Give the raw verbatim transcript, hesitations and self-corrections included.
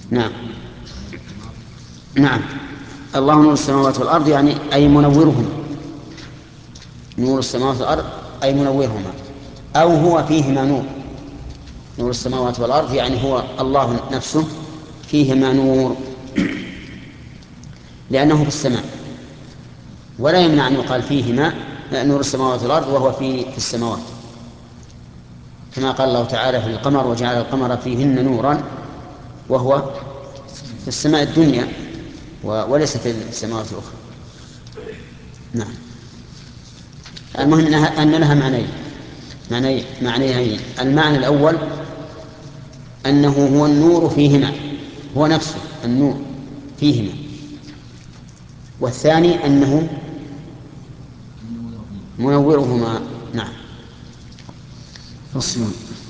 نعم. نعم، الله نور السماوات والأرض يعني أي منورهما، نور السماوات والأرض أي منورهما، أو هو فيهما نور. نور السماوات والأرض يعني هو الله نفسه فيهما نور، لأنه في السماء، ولا يمنع أن يقال فيهما نور السماوات والأرض وهو في في السماوات، كما قال الله تعالى في القمر: وجعل القمر فيهن نورا، وهو في السماء الدنيا وليس في السماوات الأخرى. نعم. المهم أن لها معنيين معنيين معنيين المعنى الأول أنه هو النور فيهما، هو نفسه النور فيهما، والثاني أنه منورهما. نعم. فصل.